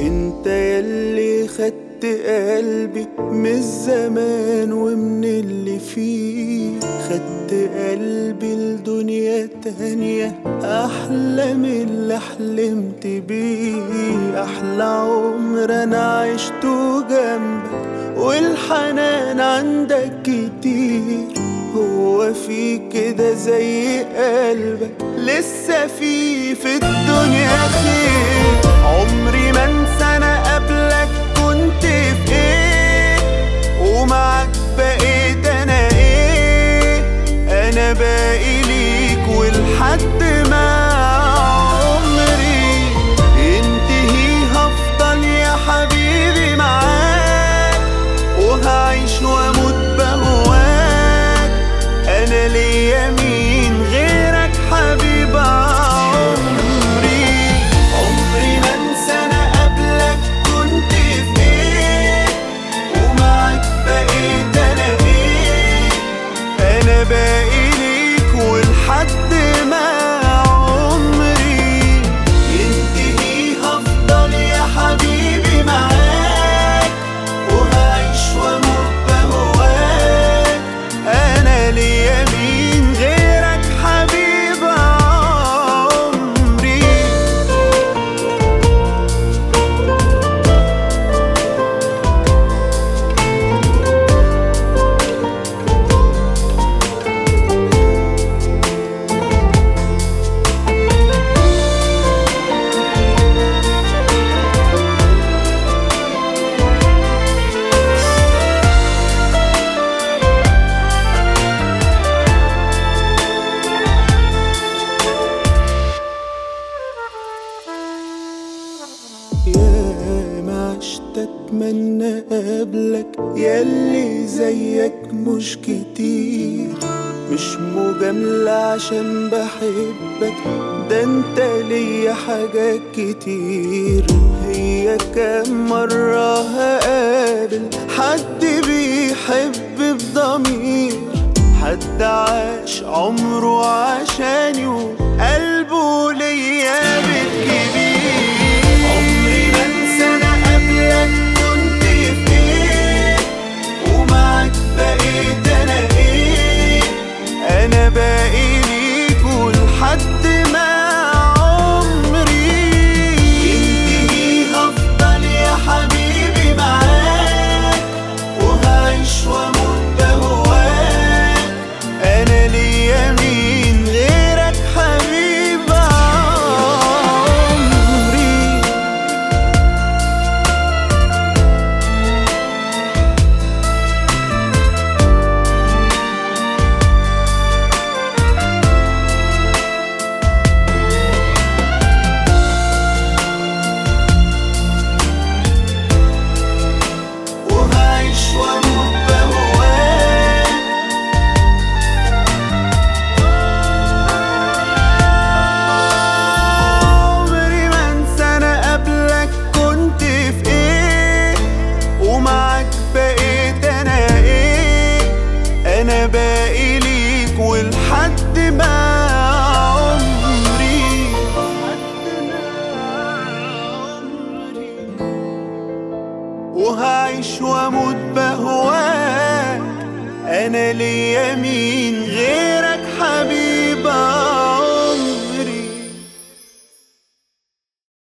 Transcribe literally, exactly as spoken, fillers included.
انت يلي خدت قلبي من الزمان ومن اللي فيه، خدت قلبي لدنيا تانية أحلى من اللي حلمت بيه. أحلى عمر أنا عشته جنبك والحنان عندك كتير، هو في كده زي قلبك لسه في في الدنيا خير. عمري ما انسى انا قبلك كنت في ايه، ومعاك بقيت انا ايه. انا باقي ليك ولحد ما عمري ينتهي هفضل يا حبيبي معاك، وهعيش واموت بهواك. انا ليا مين غيرك حبيب عمري. عمري ما انسى انا قبلك كنت في ايه، ومعاك بقيت انا ايه. انا باقي ليك ولحد ما عمري ينتهي هفضل يا حبيبي معاك، وهعيش واموت بهواك. انا ليا مين غيرك حبيب عمري. يا ما عشت اتمنى قبلك ياللي زيك مش كتير، مش مجاملة عشان بحبك، ده انت ليا حاجات كتير. هي كام مرة هقابل حد بيحب بضمير، حد عاش عمره عشاني وقلبه ليا بيت كبير. عمري ما انسى انا قبلك كنت في ايه، ومعاك بقيت انا ايه. انا باقي ليك ولحد ما عمري ينتهي هفضل يا حبيبي معاك، وهعيش واموت بهواك. انا ليا مين غيرك حبيب عمري. وهعيش واموت بهواك. عمري ما انسى انا قبلك كنت في ايه، ومعاك بقيت انا ايه. انا باقي ليك ولحد ما عمري وهعيش واموت بهواك. انا ليا مين